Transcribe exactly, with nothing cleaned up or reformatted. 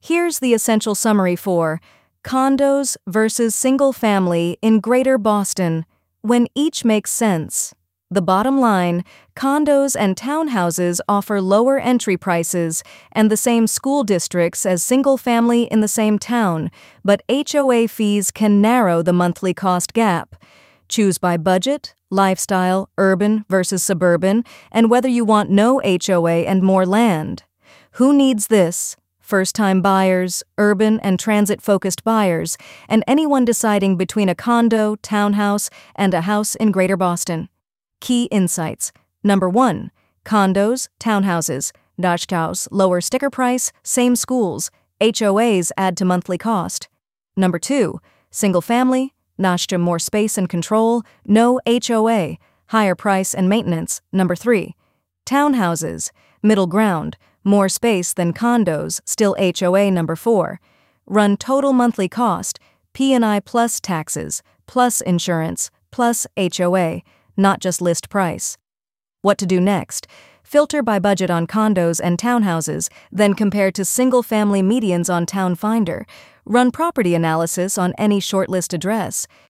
Here's the essential summary for condos versus single family in Greater Boston, when each makes sense. The bottom line, condos and townhouses offer lower entry prices and the same school districts as single family in the same town, but H O A fees can narrow the monthly cost gap. Choose by budget, lifestyle, urban versus suburban, and whether you want no H O A and more land. Who needs this? First-time buyers, urban and transit-focused buyers, and anyone deciding between a condo, townhouse, and a house in Greater Boston. Key insights. Number one. Condos, townhouses. Dachhaus, lower sticker price, same schools. H O As add to monthly cost. Number two. Single family. Dachhaus, more space and control. No H O A. Higher price and maintenance. Number three. Townhouses. Middle ground. More space than condos, still H O A. Number four. Run total monthly cost. P and I plus taxes, plus insurance, plus H O A. Not just list price. What to do next? Filter by budget on condos and townhouses, then compare to single-family medians on Town Finder. Run property analysis on any shortlist address.